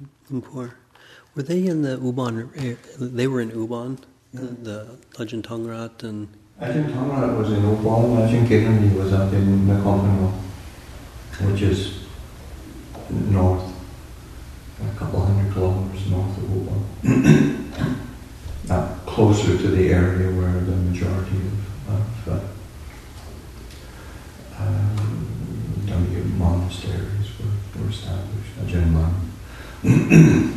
Lumpur. Were they in the Ubon? They were in Ubon, the Ajahn Tongrat and. Ajahn Tongrat was in Ubon. Ajahn Kirani was up in Nakhon, which is north, a couple 100 kilometers north of Ubon. Closer to the area where the majority of Dhammiya monasteries were established, Ajahn Mun.